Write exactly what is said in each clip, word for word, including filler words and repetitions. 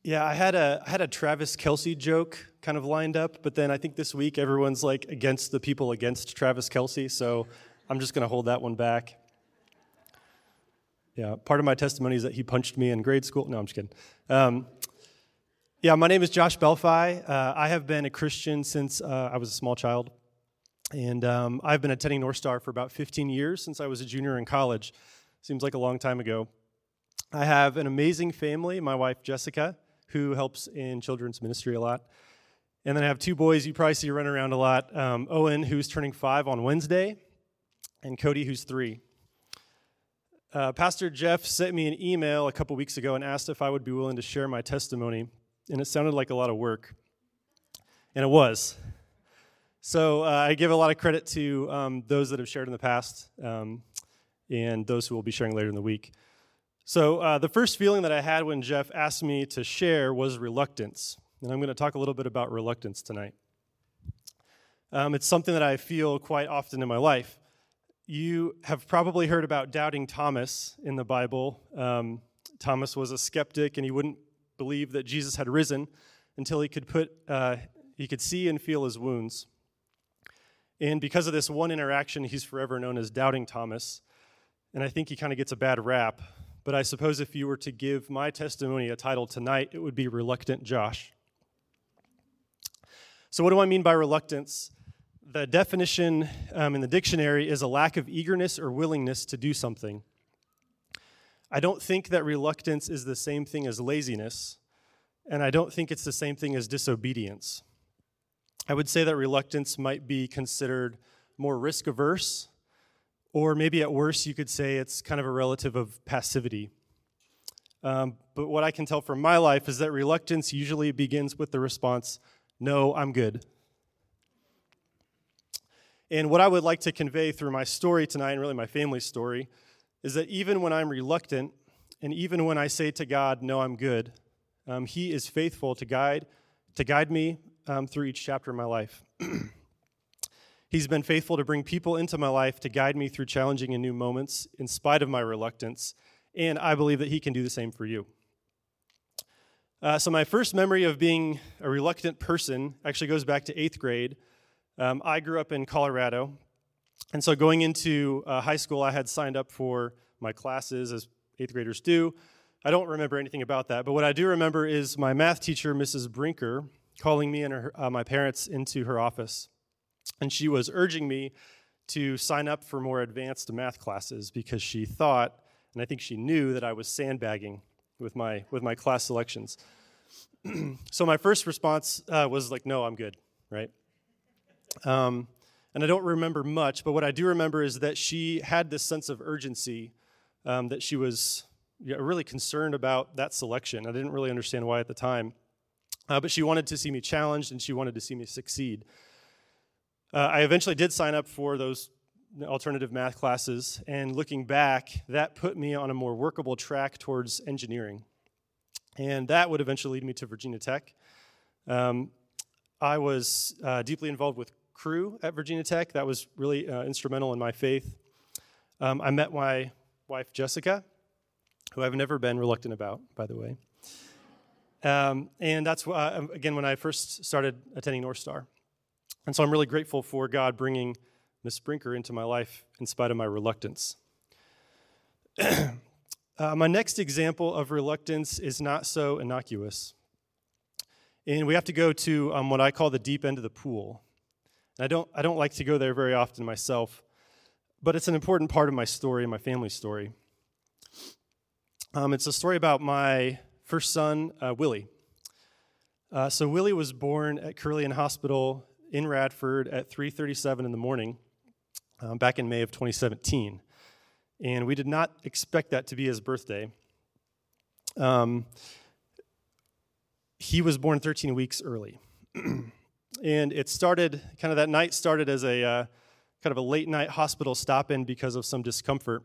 Yeah, I had a I had a Travis Kelce joke kind of lined up, but then I think this week everyone's like against the people against Travis Kelce, so I'm just going to hold that one back. Yeah, part of my testimony is that he punched me in grade school. No, I'm just kidding. Um, yeah, my name is Josh Belfi. Uh, I have been a Christian since uh, I was a small child, and um, I've been attending North Star for about fifteen years since I was a junior in college. Seems like a long time ago. I have an amazing family, my wife Jessica, who helps in children's ministry a lot. And then I have two boys you probably see run around a lot, um, Owen, who's turning five on Wednesday, and Cody, who's three. Uh, Pastor Jeff sent me an email a couple weeks ago and asked if I would be willing to share my testimony, and it sounded like a lot of work, and it was. So uh, I give a lot of credit to um, those that have shared in the past um, and those who will be sharing later in the week. So uh, the first feeling that I had when Jeff asked me to share was reluctance, and I'm going to talk a little bit about reluctance tonight. Um, it's something that I feel quite often in my life. You have probably heard about doubting Thomas in the Bible. Um, Thomas was a skeptic, and he wouldn't believe that Jesus had risen until he could put uh, he could see and feel his wounds. And because of this one interaction, he's forever known as Doubting Thomas, and I think he kind of gets a bad rap. But I suppose if you were to give my testimony a title tonight, it would be Reluctant Josh. So what do I mean by reluctance? The definition um, in the dictionary is a lack of eagerness or willingness to do something. I don't think that reluctance is the same thing as laziness, and I don't think it's the same thing as disobedience. I would say that reluctance might be considered more risk-averse, or maybe at worst, you could say it's kind of a relative of passivity. Um, but what I can tell from my life is that reluctance usually begins with the response, no, I'm good. And what I would like to convey through my story tonight, and really my family's story, is that even when I'm reluctant, and even when I say to God, no, I'm good, um, He is faithful to guide, to guide me um, through each chapter of my life. He's been faithful to bring people into my life to guide me through challenging and new moments in spite of my reluctance, and I believe that He can do the same for you. Uh, so my first memory of being a reluctant person actually goes back to eighth grade. Um, I grew up in Colorado, and so going into uh, high school, I had signed up for my classes, as eighth graders do. I don't remember anything about that, but what I do remember is my math teacher, Missus Brinker, calling me and her, uh, my parents into her office. And she was urging me to sign up for more advanced math classes because she thought, and I think she knew, that I was sandbagging with my with my class selections. So my first response uh, was like, no, I'm good, right? Um, and I don't remember much, but what I do remember is that she had this sense of urgency, um, that she was yeah, really concerned about that selection. I didn't really understand why at the time, uh, but she wanted to see me challenged, and she wanted to see me succeed. Uh, I eventually did sign up for those alternative math classes, and looking back, that put me on a more workable track towards engineering. And that would eventually lead me to Virginia Tech. Um, I was uh, deeply involved with Crew at Virginia Tech. That was really uh, instrumental in my faith. Um, I met my wife, Jessica, who I've never been reluctant about, by the way. Um, and that's, uh, again, when I first started attending North Star. And so I'm really grateful for God bringing Miss Brinker into my life in spite of my reluctance. uh, my next example of reluctance is not so innocuous. And we have to go to um, what I call the deep end of the pool. And I don't, I don't like to go there very often myself, but it's an important part of my story and my family's story. Um, it's a story about my first son, uh, Willie. Uh, so Willie was born at Curlian Hospital in Radford at three thirty-seven in the morning um, back in May of twenty seventeen. And we did not expect that to be his birthday. Um, he was born thirteen weeks early. And it started, kind of that night started as a uh, kind of a late night hospital stop-in because of some discomfort.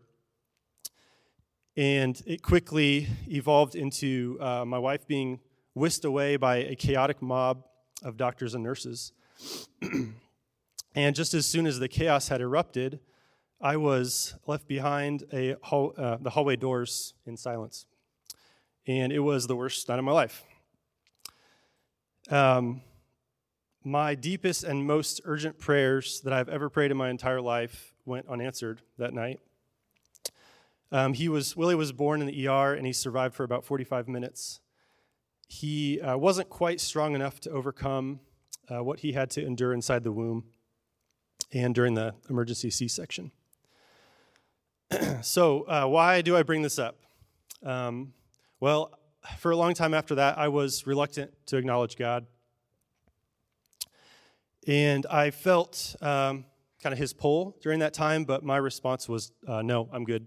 And it quickly evolved into uh, my wife being whisked away by a chaotic mob of doctors and nurses. And just as soon as the chaos had erupted, I was left behind a hall, uh, the hallway doors in silence. And it was the worst night of my life. um, my deepest and most urgent prayers that I've ever prayed in my entire life went unanswered that night. Um, he was Willie was born in the E R, and he survived for about forty-five minutes. He uh, wasn't quite strong enough to overcome uh, what he had to endure inside the womb and during the emergency C-section. So uh, why do I bring this up? Um, well, for a long time after that, I was reluctant to acknowledge God. And I felt um, kind of his pull during that time, but my response was, uh, no, I'm good.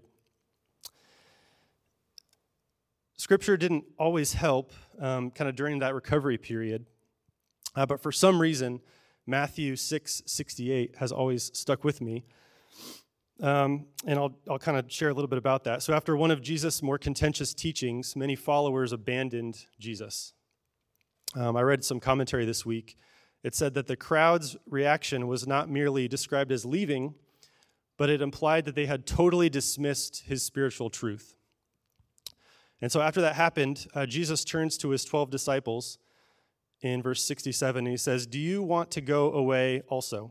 Scripture didn't always help um, kind of during that recovery period, uh, but for some reason, Matthew six sixty-eight has always stuck with me. Um, and I'll, I'll kind of share a little bit about that. So after one of Jesus' more contentious teachings, many followers abandoned Jesus. Um, I read some commentary this week. It said that the crowd's reaction was not merely described as leaving, but it implied that they had totally dismissed his spiritual truth. And so after that happened, uh, Jesus turns to his twelve disciples in verse sixty-seven, and he says, "Do you want to go away also?"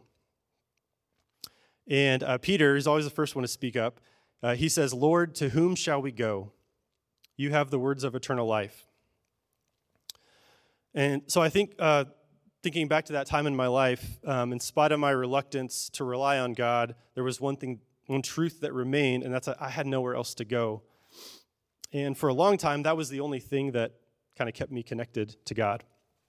And uh, Peter is always the first one to speak up. Uh, he says, "Lord, to whom shall we go? You have the words of eternal life." And so I think, uh, thinking back to that time in my life, um, in spite of my reluctance to rely on God, there was one thing, one truth that remained, and that's that I had nowhere else to go. And for a long time, that was the only thing that kind of kept me connected to God.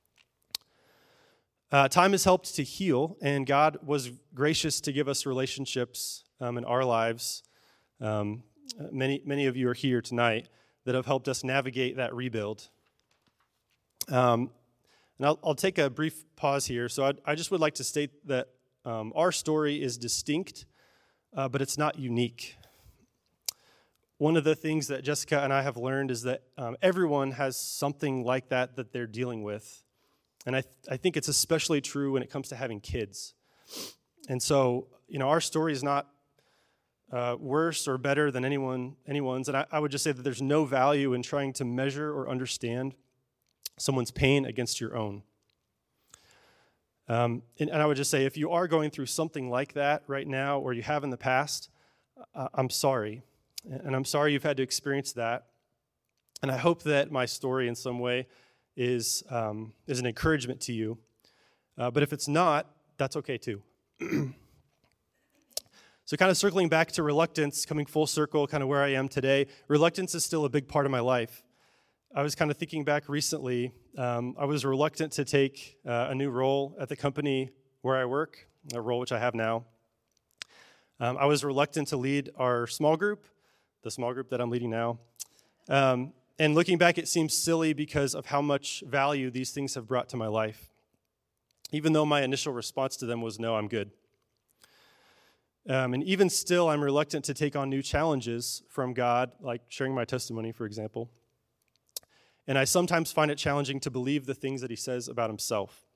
Uh, time has helped to heal, and God was gracious to give us relationships um, in our lives. Um, many, many of you are here tonight that have helped us navigate that rebuild. Um, and I'll, I'll take a brief pause here. So I'd, I just would like to state that um, our story is distinct, uh, but it's not unique. One of the things that Jessica and I have learned is that um, everyone has something like that that they're dealing with. And I, th- I think it's especially true when it comes to having kids. And so, you know, our story is not uh, worse or better than anyone anyone's. And I, I would just say that there's no value in trying to measure or understand someone's pain against your own. Um, and, and I would just say, if you are going through something like that right now, or you have in the past, uh, I'm sorry. And I'm sorry you've had to experience that. And I hope that my story in some way is um, is an encouragement to you. Uh, but if it's not, that's okay too. So kind of circling back to reluctance, coming full circle, kind of where I am today, reluctance is still a big part of my life. I was kind of thinking back recently, um, I was reluctant to take uh, a new role at the company where I work, a role which I have now. Um, I was reluctant to lead our small group, the small group that I'm leading now. Um, And looking back, it seems silly because of how much value these things have brought to my life, even though my initial response to them was, no, I'm good. Um, and even still, I'm reluctant to take on new challenges from God, like sharing my testimony, for example. And I sometimes find it challenging to believe the things that he says about himself.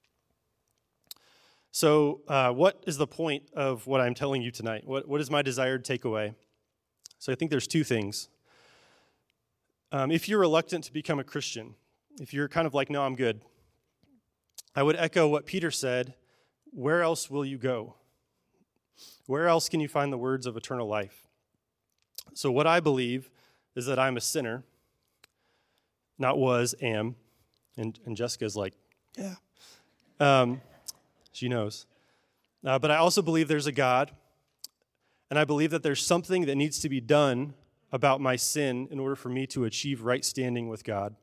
So uh, what is the point of what I'm telling you tonight? What, what is my desired takeaway? So I think there's two things. Um, if you're reluctant to become a Christian, if you're kind of like, no, I'm good, I would echo what Peter said, where else will you go? Where else can you find the words of eternal life? So what I believe is that I'm a sinner, not was, am, and, and Jessica's like, yeah. Um, she knows. Uh, but I also believe there's a God, and I believe that there's something that needs to be done about my sin in order for me to achieve right standing with God.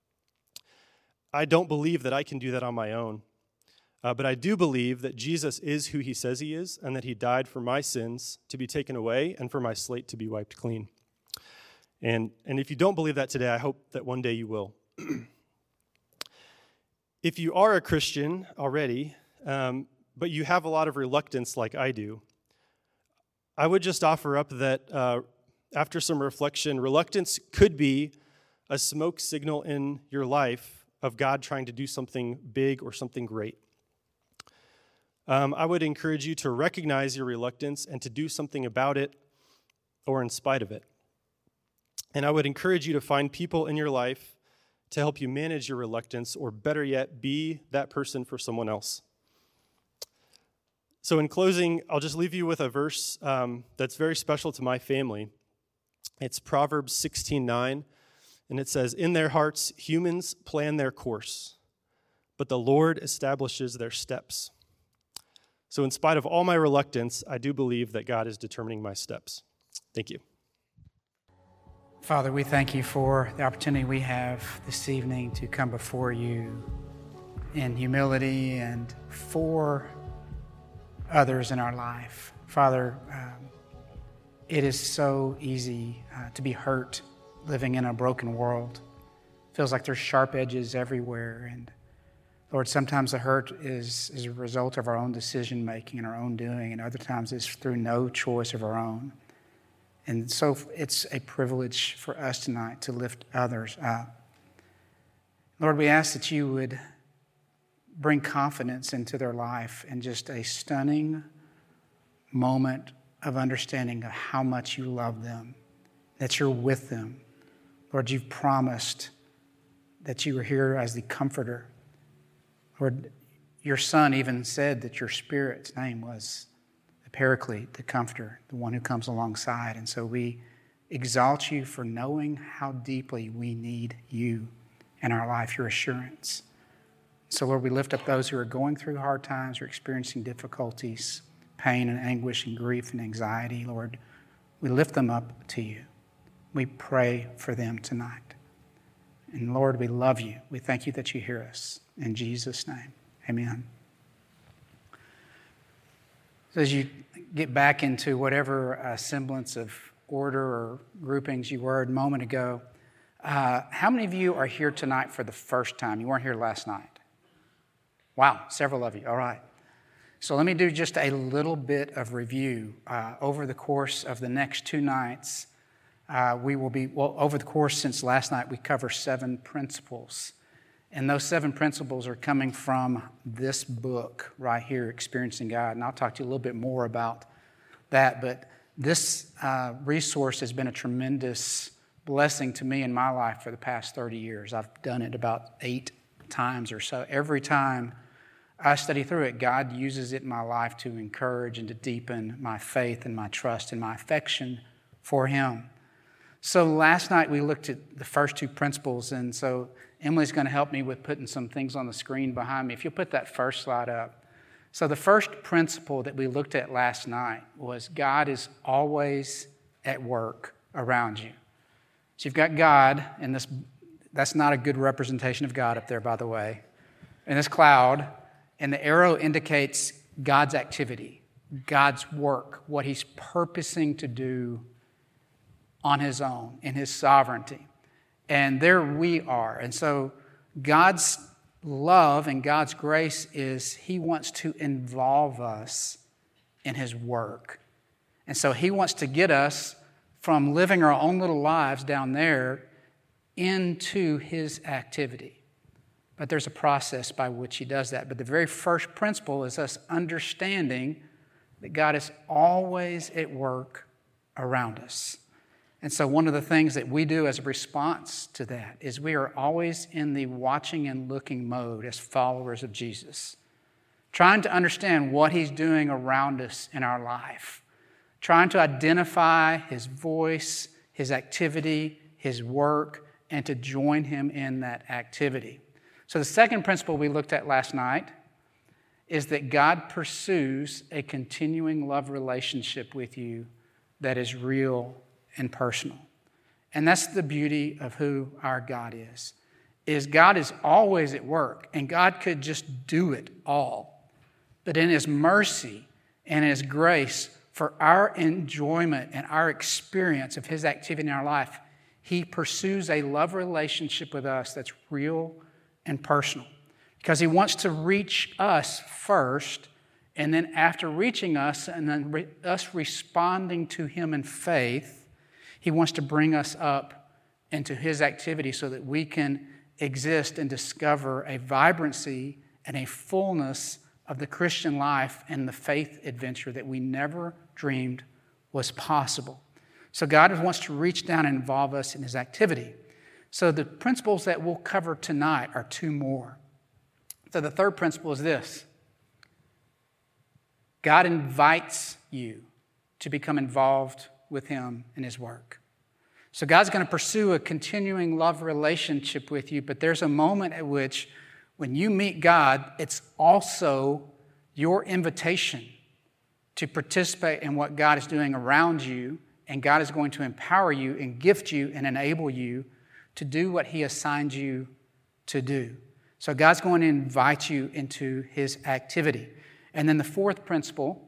I don't believe that I can do that on my own, uh, but I do believe that Jesus is who he says he is, and that he died for my sins to be taken away and for my slate to be wiped clean. And, and if you don't believe that today, I hope that one day you will. If you are a Christian already, um, but you have a lot of reluctance like I do, I would just offer up that uh, after some reflection, reluctance could be a smoke signal in your life of God trying to do something big or something great. Um, I would encourage you to recognize your reluctance and to do something about it or in spite of it. And I would encourage you to find people in your life to help you manage your reluctance, or better yet, be that person for someone else. So in closing, I'll just leave you with a verse um, that's very special to my family. It's Proverbs sixteen nine, and it says, "In their hearts, humans plan their course, but the Lord establishes their steps." So in spite of all my reluctance, I do believe that God is determining my steps. Thank you. Father, we thank you for the opportunity we have this evening to come before you in humility and for others in our life. Father, um, it is so easy uh, to be hurt living in a broken world. It feels like there's sharp edges everywhere. And Lord, sometimes the hurt is, is a result of our own decision-making and our own doing, and other times it's through no choice of our own. And so it's a privilege for us tonight to lift others up. Lord, we ask that you would bring confidence into their life and just a stunning moment of understanding of how much you love them, that you're with them. Lord, you've promised that you are here as the comforter. Lord, your Son even said that your Spirit's name was the Paraclete, the Comforter, the one who comes alongside. And so we exalt you for knowing how deeply we need you in our life, your assurance. So, Lord, we lift up those who are going through hard times or experiencing difficulties, pain and anguish and grief and anxiety. Lord, we lift them up to you. We pray for them tonight. And Lord, we love you. We thank you that you hear us. In Jesus' name, amen. So as you get back into whatever uh, semblance of order or groupings you were a moment ago, uh, how many of you are here tonight for the first time? You weren't here last night. Wow, several of you. All right. So let me do just a little bit of review. Uh, over the course of the next two nights, uh, we will be, well, over the course since last night, we cover seven principles. And those seven principles are coming from this book right here, Experiencing God. And I'll talk to you a little bit more about that. But this uh, resource has been a tremendous blessing to me in my life for the past thirty years. I've done it about eight times or so. Every time I study through it, God uses it in my life to encourage and to deepen my faith and my trust and my affection for Him. So last night we looked at the first two principles, and so Emily's going to help me with putting some things on the screen behind me. If you'll put that first slide up. So the first principle that we looked at last night was God is always at work around you. So you've got God, and this that's not a good representation of God up there, by the way, in this cloud, and the arrow indicates God's activity, God's work, what He's purposing to do on His own, in His sovereignty. And there we are. And so God's love and God's grace is He wants to involve us in His work. And so He wants to get us from living our own little lives down there into His activity. But there's a process by which He does that. But the very first principle is us understanding that God is always at work around us. And so one of the things that we do as a response to that is we are always in the watching and looking mode as followers of Jesus, trying to understand what He's doing around us in our life, trying to identify His voice, His activity, His work, and to join Him in that activity. So the second principle we looked at last night is that God pursues a continuing love relationship with you that is real and personal. And that's the beauty of who our God is, is God is always at work, and God could just do it all. But in His mercy and His grace for our enjoyment and our experience of His activity in our life, He pursues a love relationship with us that's real and personal, because He wants to reach us first, and then after reaching us and then re- us responding to Him in faith, He wants to bring us up into His activity so that we can exist and discover a vibrancy and a fullness of the Christian life and the faith adventure that we never dreamed was possible. So God wants to reach down and involve us in His activity. So the principles that we'll cover tonight are two more. So the third principle is this. God invites you to become involved with Him in His work. So God's going to pursue a continuing love relationship with you, but there's a moment at which when you meet God, it's also your invitation to participate in what God is doing around you, and God is going to empower you and gift you and enable you to do what He assigned you to do. So God's going to invite you into His activity. And then the fourth principle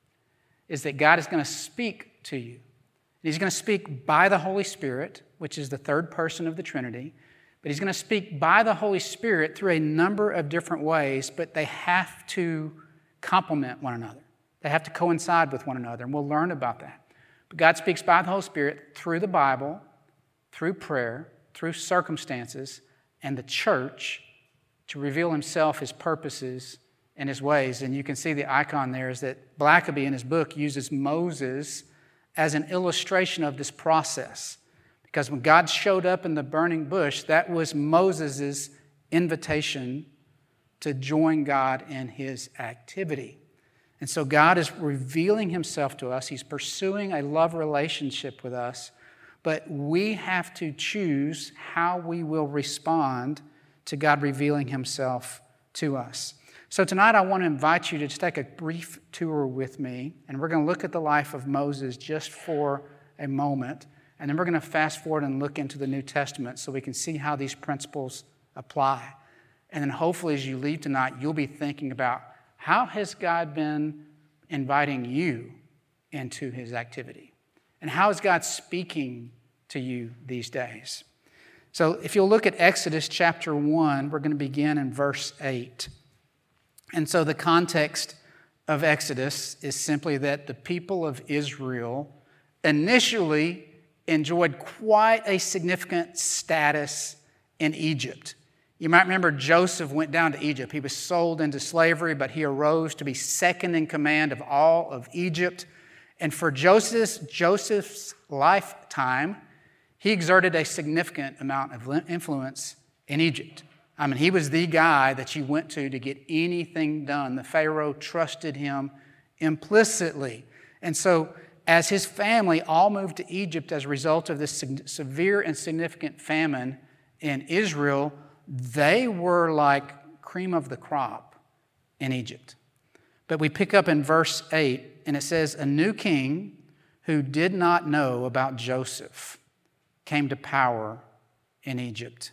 is that God is going to speak to you. He's going to speak by the Holy Spirit, which is the third person of the Trinity. But He's going to speak by the Holy Spirit through a number of different ways, but they have to complement one another. They have to coincide with one another, and we'll learn about that. But God speaks by the Holy Spirit through the Bible, through prayer, through circumstances, and the church to reveal Himself, His purposes, and His ways. And you can see the icon there is that Blackaby in his book uses Moses as an illustration of this process. Because when God showed up in the burning bush, that was Moses' invitation to join God in His activity. And so God is revealing Himself to us. He's pursuing a love relationship with us. But we have to choose how we will respond to God revealing Himself to us. So tonight I want to invite you to just take a brief tour with me, and we're going to look at the life of Moses just for a moment, and then we're going to fast forward and look into the New Testament so we can see how these principles apply. And then hopefully as you leave tonight, you'll be thinking about how has God been inviting you into His activity? And how is God speaking to you these days? So if you'll look at Exodus chapter one, we're going to begin in verse eight. And so the context of Exodus is simply that the people of Israel initially enjoyed quite a significant status in Egypt. You might remember Joseph went down to Egypt. He was sold into slavery, but he arose to be second in command of all of Egypt. And for Joseph's, Joseph's lifetime, he exerted a significant amount of influence in Egypt. I mean, he was the guy that you went to to get anything done. The Pharaoh trusted him implicitly. And so as his family all moved to Egypt as a result of this severe and significant famine in Israel, they were like cream of the crop in Egypt. But we pick up in verse eight, and it says, "A new king who did not know about Joseph came to power in Egypt.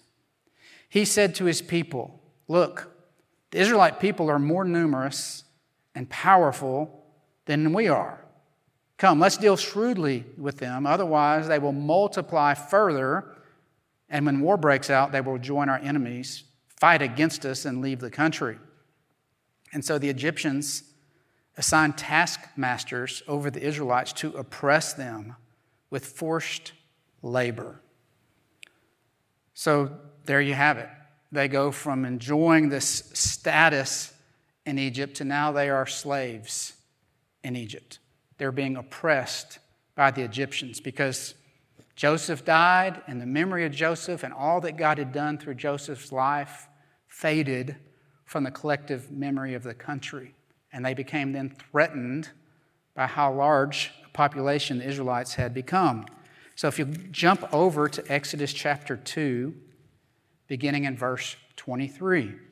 He said to his people, 'Look, the Israelite people are more numerous and powerful than we are. Come, let's deal shrewdly with them. Otherwise, they will multiply further. And when war breaks out, they will join our enemies, fight against us, and leave the country.' And so the Egyptians assigned taskmasters over the Israelites to oppress them with forced labor." So there you have it. They go from enjoying this status in Egypt to now they are slaves in Egypt. They're being oppressed by the Egyptians because Joseph died, and the memory of Joseph and all that God had done through Joseph's life faded from the collective memory of the country. And they became then threatened by how large a population the Israelites had become. So if you jump over to Exodus chapter two, beginning in verse twenty-three. It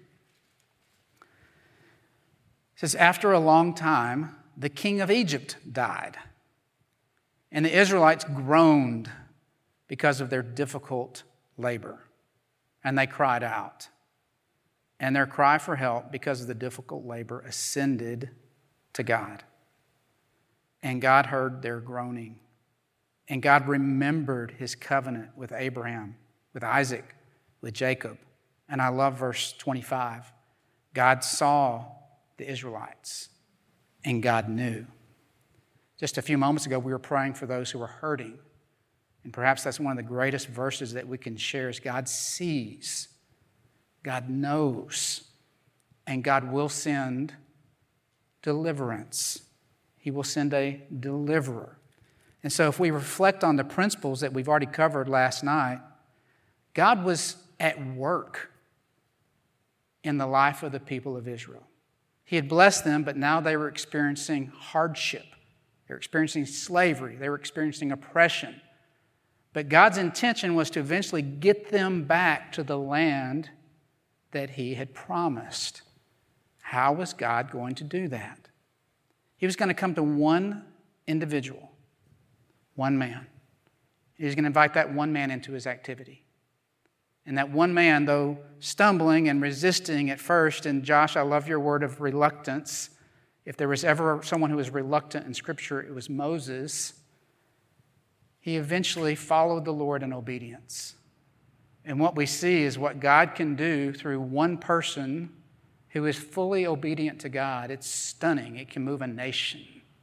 says, "After a long time, the king of Egypt died, and the Israelites groaned because of their difficult labor, and they cried out. And their cry for help because of the difficult labor ascended to God. And God heard their groaning. And God remembered His covenant with Abraham, with Isaac, with Jacob." And I love verse twenty-five. "God saw the Israelites, and God knew." Just a few moments ago, we were praying for those who were hurting. And perhaps that's one of the greatest verses that we can share is God sees, God knows, and God will send deliverance. He will send a deliverer. And so if we reflect on the principles that we've already covered last night, God was at work in the life of the people of Israel. He had blessed them, but now they were experiencing hardship. They were experiencing slavery. They were experiencing oppression. But God's intention was to eventually get them back to the land that He had promised. How was God going to do that? He was going to come to one individual, one man. He was going to invite that one man into His activity. And that one man, though stumbling and resisting at first, and Josh, I love your word of reluctance. If there was ever someone who was reluctant in Scripture, it was Moses. He eventually followed the Lord in obedience. And what we see is what God can do through one person who is fully obedient to God. It's stunning. It can move a nation.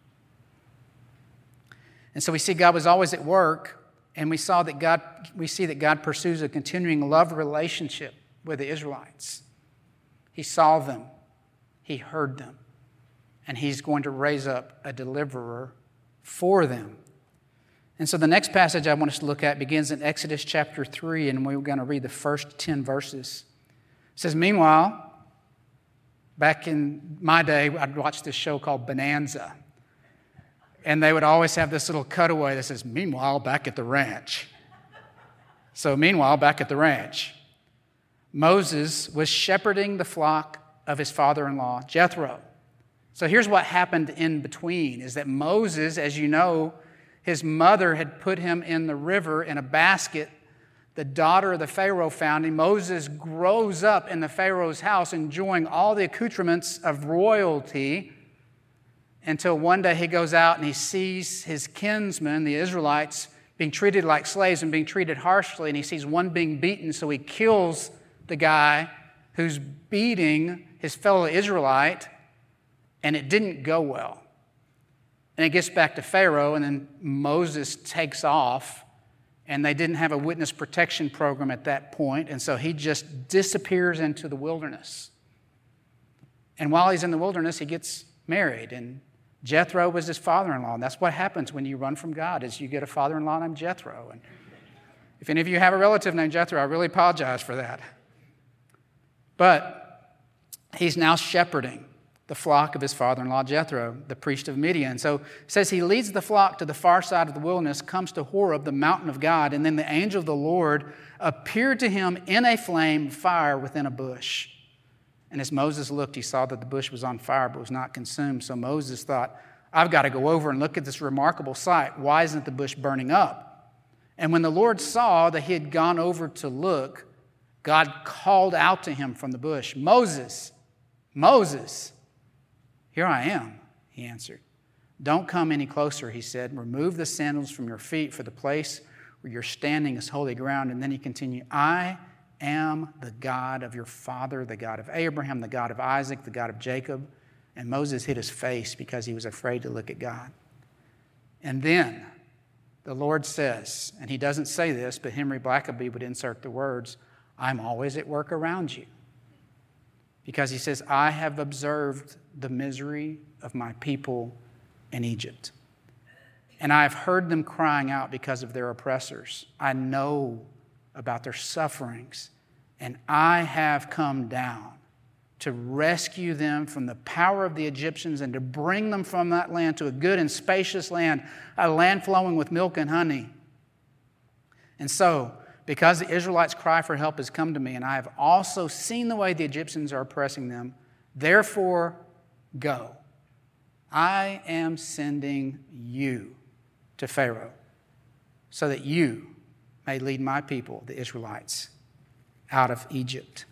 And so we see God was always at work. And we saw that God, we see that God pursues a continuing love relationship with the Israelites. He saw them. He heard them. And He's going to raise up a deliverer for them. And so the next passage I want us to look at begins in Exodus chapter three, and we're going to read the first ten verses. It says, meanwhile, back in my day, I'd watch this show called Bonanza. And they would always have this little cutaway that says, meanwhile, back at the ranch. So meanwhile, back at the ranch, Moses was shepherding the flock of his father-in-law, Jethro. So here's what happened in between, is that Moses, as you know, his mother had put him in the river in a basket. The daughter of the Pharaoh found him. Moses grows up in the Pharaoh's house, enjoying all the accoutrements of royalty, until one day he goes out and he sees his kinsmen, the Israelites, being treated like slaves and being treated harshly, and he sees one being beaten, so he kills the guy who's beating his fellow Israelite, and it didn't go well. And it gets back to Pharaoh, and then Moses takes off, and they didn't have a witness protection program at that point, and so he just disappears into the wilderness. And while he's in the wilderness, he gets married, and Jethro was his father-in-law, and that's what happens when you run from God, is you get a father-in-law named Jethro. And if any of you have a relative named Jethro, I really apologize for that. But he's now shepherding the flock of his father-in-law Jethro, the priest of Midian. So it says he leads the flock to the far side of the wilderness, comes to Horeb, the mountain of God, and then the angel of the Lord appeared to him in a flame of fire within a bush. And as Moses looked, he saw that the bush was on fire but was not consumed. So Moses thought, I've got to go over and look at this remarkable sight. Why isn't the bush burning up? And when the Lord saw that he had gone over to look, God called out to him from the bush, Moses, Moses. Here I am, he answered. Don't come any closer, he said. Remove the sandals from your feet, for the place where you're standing is holy ground. And then he continued, I am the God of your father, the God of Abraham, the God of Isaac, the God of Jacob. And Moses hid his face because he was afraid to look at God. And then the Lord says, and he doesn't say this, but Henry Blackaby would insert the words, I'm always at work around you. Because he says, I have observed the misery of my people in Egypt. And I have heard them crying out because of their oppressors. I know about their sufferings, and I have come down to rescue them from the power of the Egyptians and to bring them from that land to a good and spacious land, a land flowing with milk and honey. And so, because the Israelites' cry for help has come to me, and I have also seen the way the Egyptians are oppressing them, therefore go. I am sending you to Pharaoh so that you may lead my people, the Israelites, out of Egypt.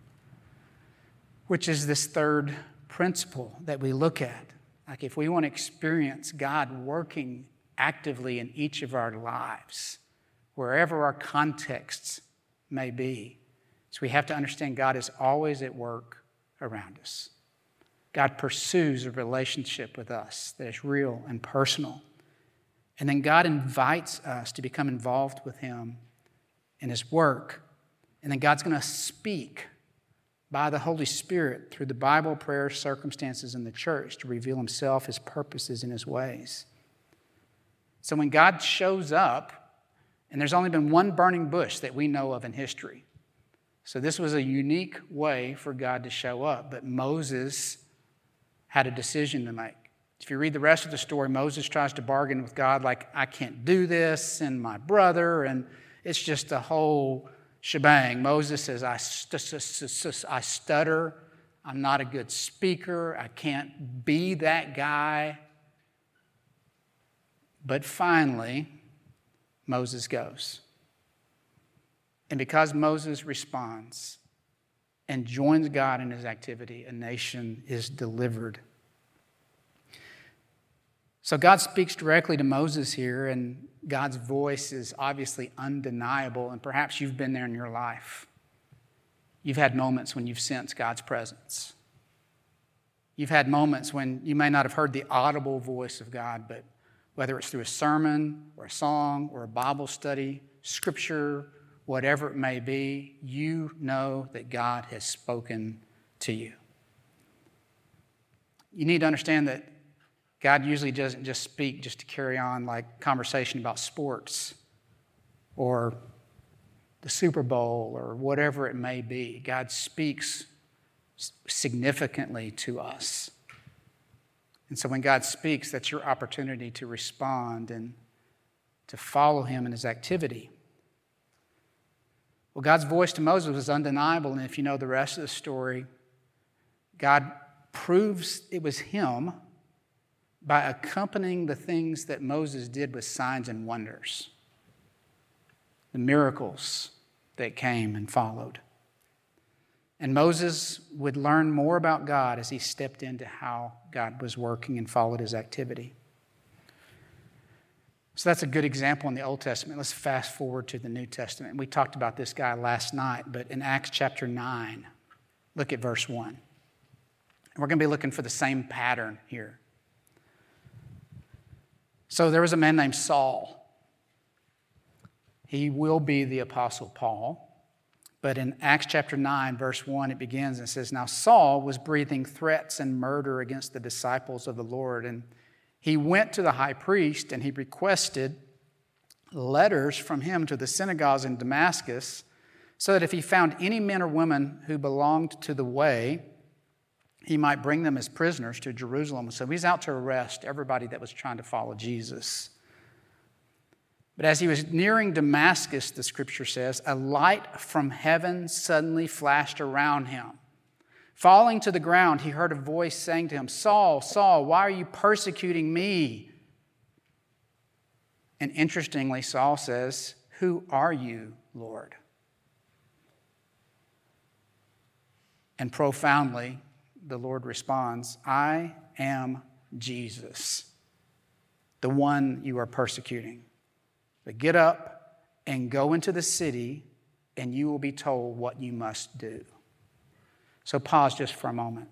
Which is this third principle that we look at. Like if we want to experience God working actively in each of our lives, wherever our contexts may be, so we have to understand God is always at work around us. God pursues a relationship with us that is real and personal. And then God invites us to become involved with Him in His work. And then God's going to speak by the Holy Spirit through the Bible, prayer, circumstances, and the church to reveal Himself, His purposes, and His ways. So when God shows up And there's only been one burning bush that we know of in history. So this was a unique way for God to show up. But Moses had a decision to make. If you read the rest of the story, Moses tries to bargain with God like, I can't do this, send my brother, and it's just a whole shebang. Moses says, I, st- I stutter, I'm not a good speaker, I can't be that guy. But finally, Moses goes. And because Moses responds and joins God in his activity, a nation is delivered. So God speaks directly to Moses here, and God's voice is obviously undeniable, and perhaps you've been there in your life. You've had moments when you've sensed God's presence. You've had moments when you may not have heard the audible voice of God, but whether it's through a sermon or a song or a Bible study, scripture, whatever it may be, you know that God has spoken to you. You need to understand that God usually doesn't just speak just to carry on like conversation about sports or the Super Bowl or whatever it may be. God speaks significantly to us. And so when God speaks, that's your opportunity to respond and to follow him in his activity. Well, God's voice to Moses was undeniable, and if you know the rest of the story, God proves it was him by accompanying the things that Moses did with signs and wonders, the miracles that came and followed. And Moses would learn more about God as he stepped into how God was working and followed his activity. So that's a good example in the Old Testament. Let's fast forward to the New Testament. We talked about this guy last night, but in Acts chapter nine, look at verse one. And we're going to be looking for the same pattern here. So there was a man named Saul. He will be the Apostle Paul. But in Acts chapter nine, verse one, it begins and it says, Now Saul was breathing threats and murder against the disciples of the Lord. And he went to the high priest and he requested letters from him to the synagogues in Damascus, so that if he found any men or women who belonged to the way, he might bring them as prisoners to Jerusalem. So he's out to arrest everybody that was trying to follow Jesus. But as he was nearing Damascus, the scripture says, a light from heaven suddenly flashed around him. Falling to the ground, he heard a voice saying to him, Saul, Saul, why are you persecuting me? And interestingly, Saul says, Who are you, Lord? And profoundly, the Lord responds, I am Jesus, the one you are persecuting. But get up and go into the city, and you will be told what you must do. So pause just for a moment.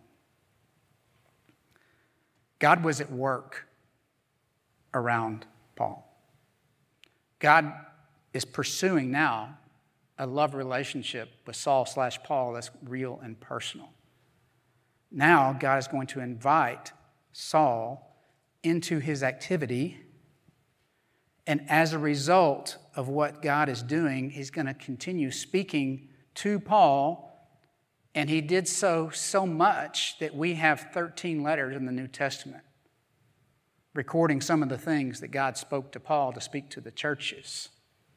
God was at work around Paul. God is pursuing now a love relationship with Saul slash Paul that's real and personal. Now God is going to invite Saul into his activity, and as a result of what God is doing, he's going to continue speaking to Paul, and he did so so much that we have thirteen letters in the New Testament recording some of the things that God spoke to Paul to speak to the churches.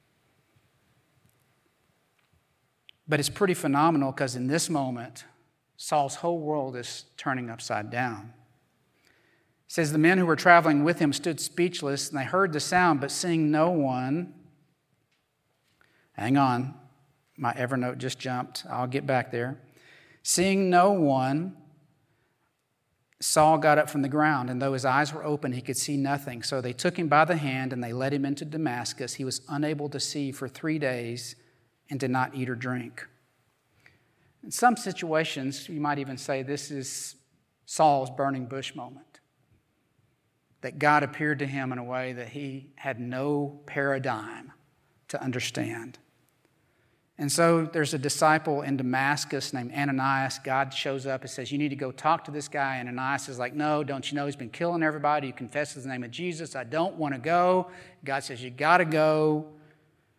But it's pretty phenomenal because in this moment, Saul's whole world is turning upside down. It says, the men who were traveling with him stood speechless, and they heard the sound, but seeing no one. Hang on, my Evernote just jumped. I'll get back there. Seeing no one, Saul got up from the ground, and though his eyes were open, he could see nothing. So they took him by the hand, and they led him into Damascus. He was unable to see for three days and did not eat or drink. In some situations, you might even say this is Saul's burning bush moment. That God appeared to him in a way that he had no paradigm to understand. And so there's a disciple in Damascus named Ananias. God shows up and says, you need to go talk to this guy. And Ananias is like, no, don't you know he's been killing everybody? He confesses the name of Jesus. I don't want to go. God says, you got to go.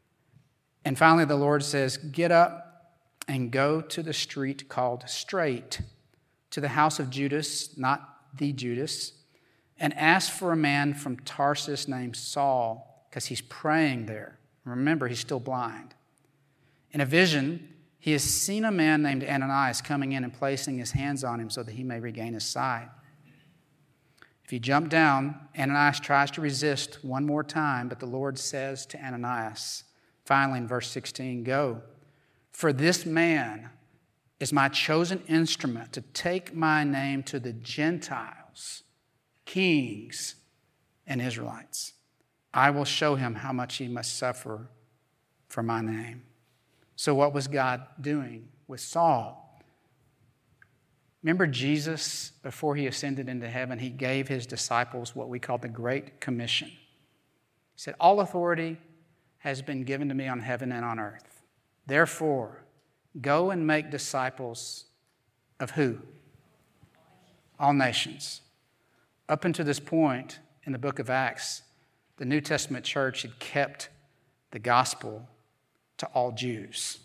And finally, the Lord says, get up and go to the street called Straight, to the house of Judas, not the Judas, and ask for a man from Tarsus named Saul, because he's praying there. Remember, he's still blind. In a vision, he has seen a man named Ananias coming in and placing his hands on him so that he may regain his sight. If you jump down, Ananias tries to resist one more time, but the Lord says to Ananias, finally in verse sixteen, go, for this man is my chosen instrument to take my name to the Gentiles, kings, and Israelites. I will show him how much he must suffer for my name. So what was God doing with Saul? Remember Jesus, before he ascended into heaven, he gave his disciples what we call the Great Commission. He said, all authority has been given to me on heaven and on earth. Therefore, go and make disciples of who? All nations. Up until this point in the book of Acts, the New Testament church had kept the gospel to all Jews.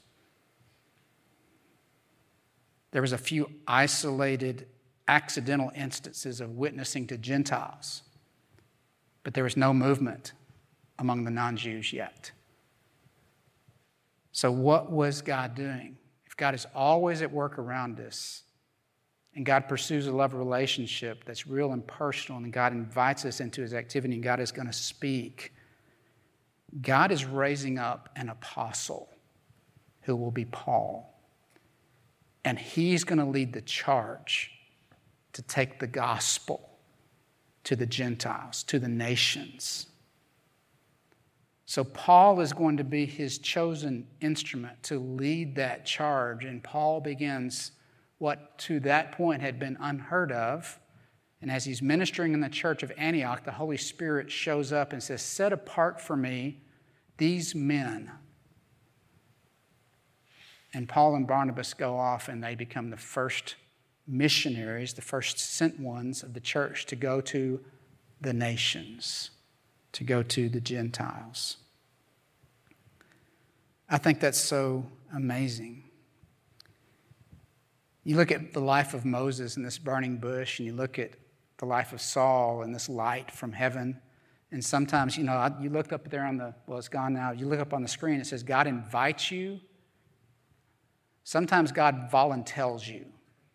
There was a few isolated, accidental instances of witnessing to Gentiles, but there was no movement among the non-Jews yet. So what was God doing? If God is always at work around us, and God pursues a love relationship that's real and personal, and God invites us into his activity, and God is going to speak, God is raising up an apostle who will be Paul. And he's going to lead the charge to take the gospel to the Gentiles, to the nations. So Paul is going to be his chosen instrument to lead that charge. And Paul begins what to that point had been unheard of. And as he's ministering in the church of Antioch, the Holy Spirit shows up and says, set apart for me these men. And Paul and Barnabas go off and they become the first missionaries, the first sent ones of the church to go to the nations, to go to the Gentiles. I think that's so amazing. You look at the life of Moses in this burning bush, and you look at the life of Saul and this light from heaven. And sometimes, you know, you look up there on the, well, it's gone now. You look up on the screen, it says, God invites you. Sometimes God voluntells you.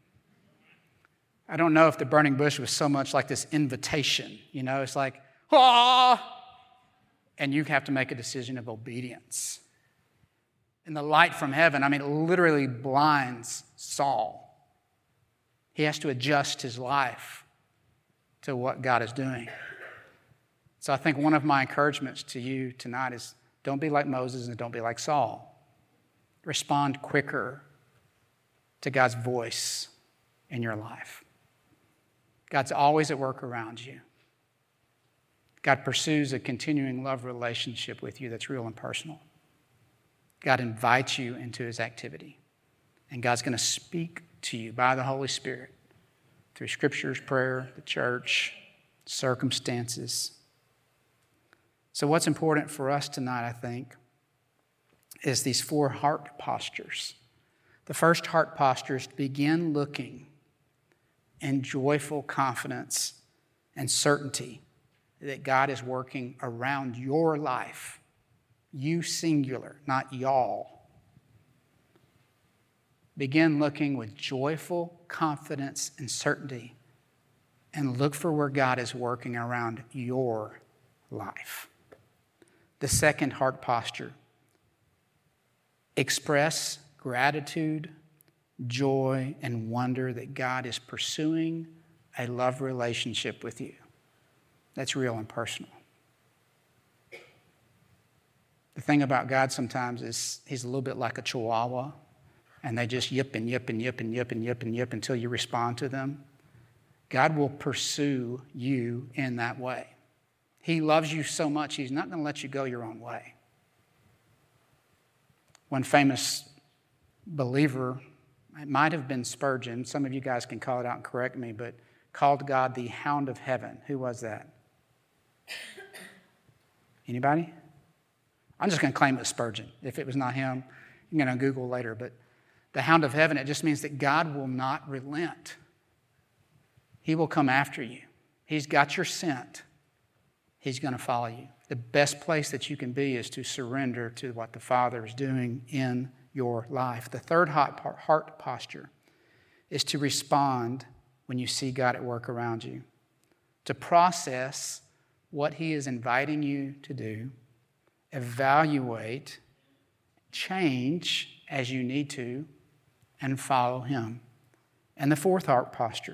I don't know if the burning bush was so much like this invitation. You know, it's like, ah! And you have to make a decision of obedience. And the light from heaven, I mean, it literally blinds Saul. He has to adjust his life to what God is doing. So I think one of my encouragements to you tonight is don't be like Moses and don't be like Saul. Respond quicker to God's voice in your life. God's always at work around you. God pursues a continuing love relationship with you that's real and personal. God invites you into his activity. And God's going to speak to you by the Holy Spirit through scriptures, prayer, the church, circumstances. So what's important for us tonight, I think, is these four heart postures. The first heart posture is to begin looking in joyful confidence and certainty that God is working around your life. You singular, not y'all. Begin looking with joyful confidence and certainty and look for where God is working around your life. The second heart posture, express gratitude, joy, and wonder that God is pursuing a love relationship with you. That's real and personal. The thing about God sometimes is he's a little bit like a chihuahua, and they just yip and yip and yip and yip and yip and yip until you respond to them. God will pursue you in that way. He loves you so much, he's not going to let you go your own way. One famous believer, it might have been Spurgeon, some of you guys can call it out and correct me, but called God the Hound of Heaven. Who was that? Anybody? I'm just going to claim it was Spurgeon. If it was not him, you can go on Google later. But the hound of heaven, it just means that God will not relent. He will come after you. He's got your scent. He's going to follow you. The best place that you can be is to surrender to what the Father is doing in your life. The third heart posture is to respond when you see God at work around you, to process what He is inviting you to do, evaluate, change as you need to, and follow Him. And the fourth heart posture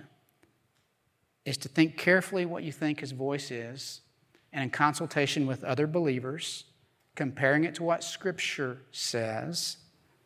is to think carefully what you think His voice is, and in consultation with other believers, comparing it to what Scripture says,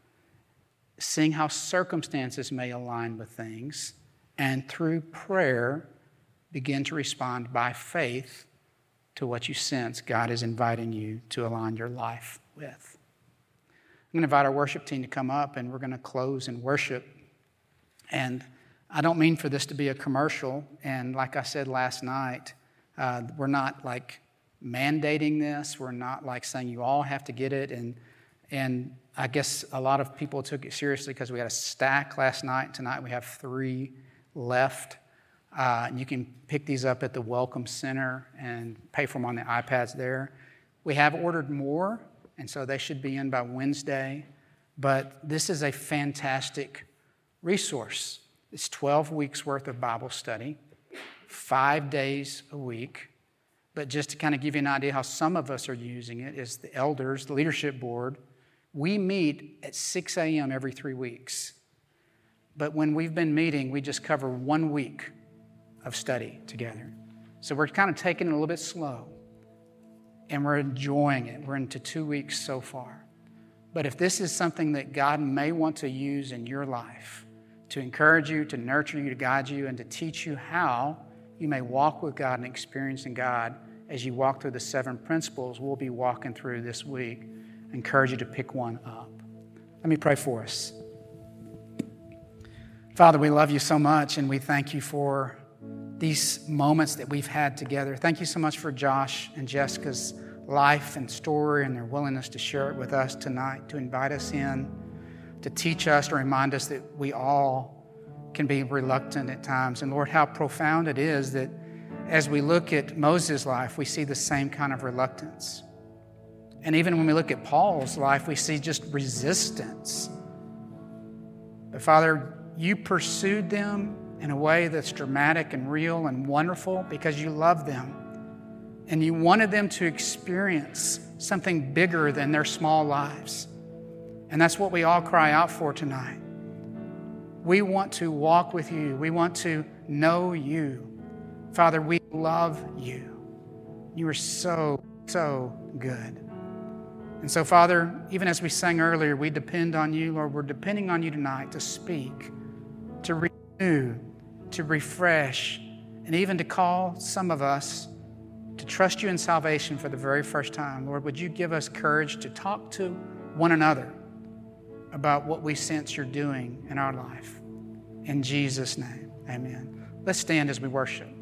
seeing how circumstances may align with things, and through prayer, begin to respond by faith to what you sense God is inviting you to align your life with. I'm going to invite our worship team to come up, and we're going to close in worship. And I don't mean for this to be a commercial, and like I said last night, uh, we're not like mandating this. We're not like saying you all have to get it. And and I guess a lot of people took it seriously because we had a stack last night. Tonight we have three left. Uh, and you can pick these up at the Welcome Center and pay for them on the iPads there. We have ordered more, and so they should be in by Wednesday. But this is a fantastic resource. It's twelve weeks worth of Bible study, five days a week. But just to kind of give you an idea how some of us are using it is the elders, the leadership board. We meet at six a.m. every three weeks. But when we've been meeting, we just cover one week of study together. So we're kind of taking it a little bit slow, and we're enjoying it. We're into two weeks so far. But if this is something that God may want to use in your life to encourage you, to nurture you, to guide you, and to teach you how you may walk with God and experiencing God as you walk through the seven principles we'll be walking through this week, I encourage you to pick one up. Let me pray for us. Father, we love you so much, and we thank you for these moments that we've had together. Thank you so much for Josh and Jessica's life and story and their willingness to share it with us tonight, to invite us in, to teach us, to remind us that we all can be reluctant at times. And Lord, how profound it is that as we look at Moses' life, we see the same kind of reluctance. And even when we look at Paul's life, we see just resistance. But Father, you pursued them in a way that's dramatic and real and wonderful because you love them. And you wanted them to experience something bigger than their small lives. And that's what we all cry out for tonight. We want to walk with you. We want to know you. Father, we love you. You are so, so good. And so, Father, even as we sang earlier, we depend on you. Lord, we're depending on you tonight to speak, to renew, to refresh, and even to call some of us to trust you in salvation for the very first time. Lord, would you give us courage to talk to one another about what we sense you're doing in our life. In Jesus' name, amen. Let's stand as we worship.